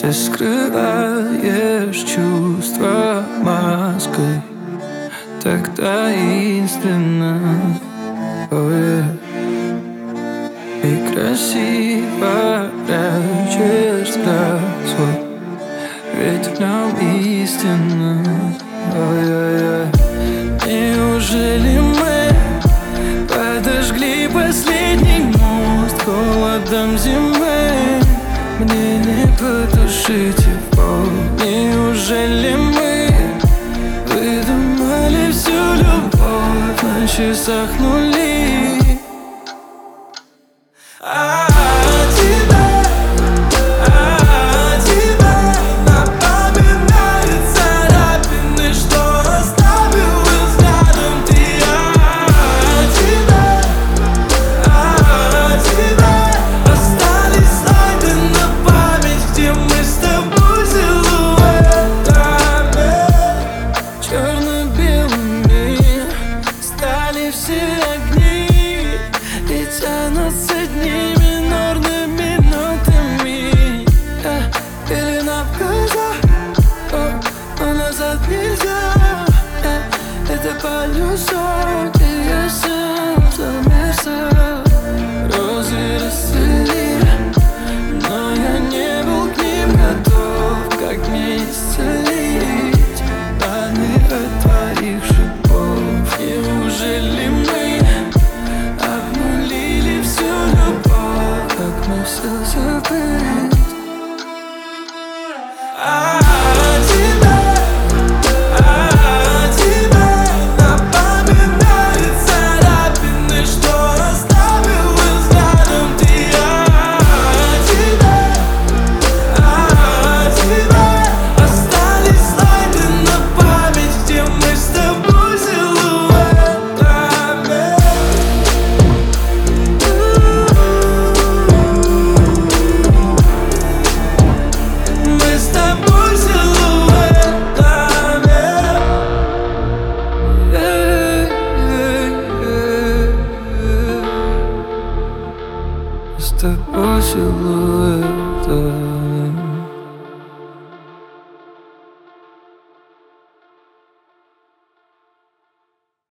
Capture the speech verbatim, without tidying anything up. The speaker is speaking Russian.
Ты скрываешь чувства маской так таинственно, oh yeah. И красиво прячешь взгляд свой, ведь в нем истина, oh yeah, yeah. Неужели мы подожгли последний мост холодом зимы? Мне не потушить его. Неужели мы выдумали всю любовь на часах нули? А тебя, а тебя напоминает царапины, что оставил взглядом ты. А тебя, а тебя остались слайды на память, где мы с тобой силуэтами. Черно-белыми стали все огни и тянутся дни минорными нотами. Пелена в глазах, но назад нельзя. Это полюсок, и я сам замерзал. Розы расцвели, но я не был к ним готов. Как мне исцелить раны от твоих шипов? Неужели мы обнулили всю любовь? Как мы все забыть? А тебя, а тебя напоминает царапины, что оставил взглядом ты. А тебя, а тебя остались слайды на память, где мы с тобой силуэтами. Мы с тобой силуэтами. С тобой силуэтами.